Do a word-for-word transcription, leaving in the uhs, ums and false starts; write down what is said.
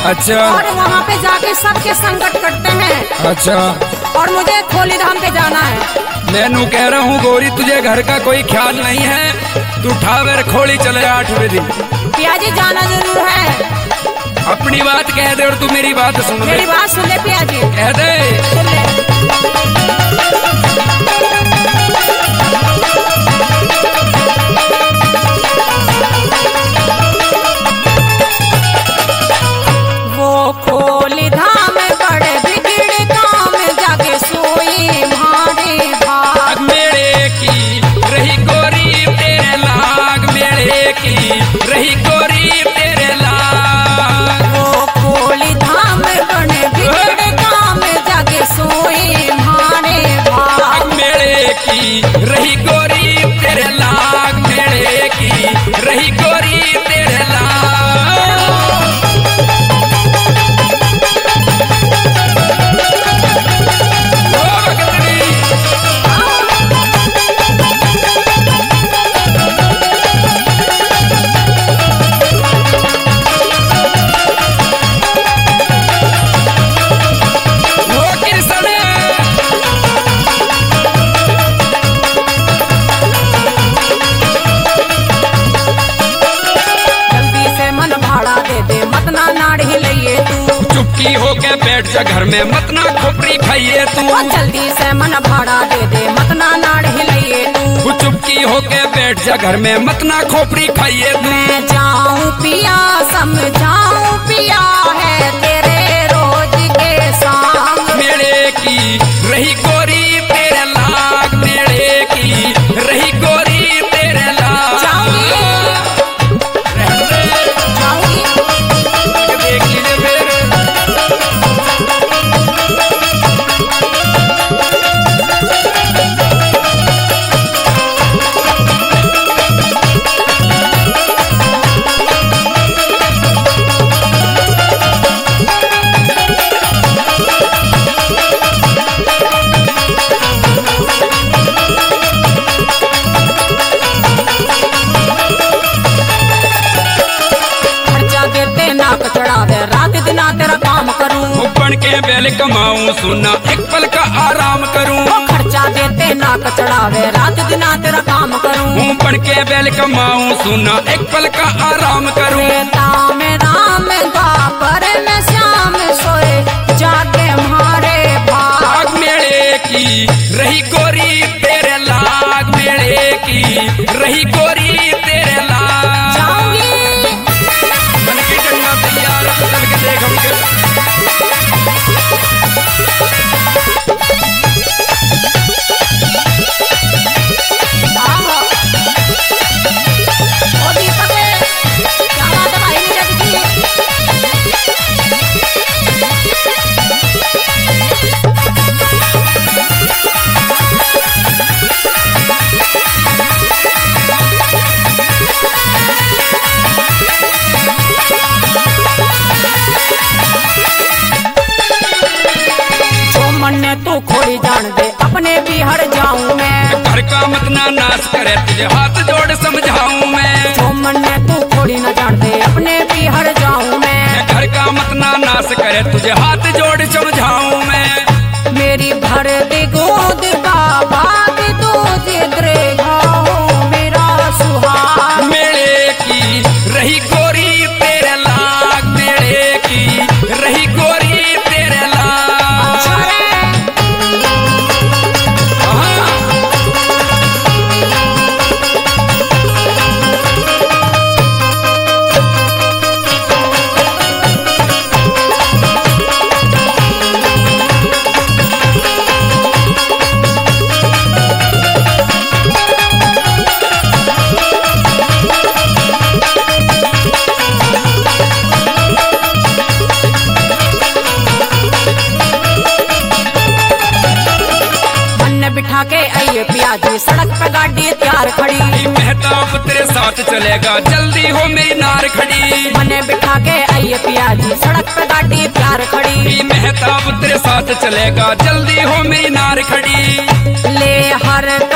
अच्छा। और वहाँ पे जाके सबके संकट कटते हैं। अच्छा। और मुझे खोली धाम पे जाना है। मैं कह रहा हूँ गोरी, तुझे घर का कोई ख्याल नहीं है, तू ठावर खोली चले आठ बजे। पिया जी जाना जरूर है। अपनी बात कह दे और तू मेरी बात सुन ले। मेरी बात सुन ले पिया जी। कह दे। सुन ले। वो खोली धाम बड़े बिगड़ काम जाके सोई मारे भाग। मेरे की रही गोरी तेरे लाग, मेरे की रही गोरी तेरे लाग। वो खोली धाम बड़े बिगड़ काम जाके सोई मारे भाग। मेरे की रही गोरी तेरे लाग, मेरे की रही गोरी तेरे लाग। चुपकी होके बैठ जा घर में, मत ना खोपड़ी खाइए तू। जल्दी से मन भाड़ा दे दे, मत ना नाड़ हिलाइए तू। चुपकी होके बैठ जा घर में, मत ना खोपड़ी खाइए तू। मैं जाऊं पिया समझाऊं पिया है तेरे रोज के सांग। मेरे की रही गोरी तेरे लाग, मेरे की रही गोरी तेरे लाग। जाऊंगी जाऊंगी देख लीजिए फिर। बन के बैल कमाऊं सुना एक पल का आराम करूं। खर्चा देते नाक चढ़ावे रात दिना तेरा काम करूं। बन के बैल कमाऊं सुना एक पल का आराम करूं। राम राम द्वापर में श्याम सोए जाके मारे भाग। मेरे की रही गोरी तेरे लाग, मेरे की रही गोरी तेरे लाग। जाऊंगी बन के चलना तैयार, चल के देख हमके। तू खोड़ी जान दे अपने भी हर जाऊं मैं। घर का मत ना नाश करे, तुझे हाथ जोड़ समझाऊं मैं। जो मन ने तू खोड़ी न जान दे अपने भी हर जाऊं मैं। घर का मत ना नाश करे, तुझे हाथ जोड़ समझाऊं मैं। मेरी भर दे गोद का बात तुझे दरेगा मेरा सुहाग। मेरे की रही गोरी तेरे लाग, मेरे की रही गोरी तेरे लाग। बिठा के आइए पियाजी सड़क पे गाड़ी तैयार खड़ी। मेहताब तेरे साथ चलेगा, जल्दी हो मेरी नार खड़ी। मने बिठा के आइए पियाजी सड़क पे गाड़ी तैयार खड़ी। मेहताब तेरे साथ चलेगा, जल्दी हो मेरी नार खड़ी। ले हर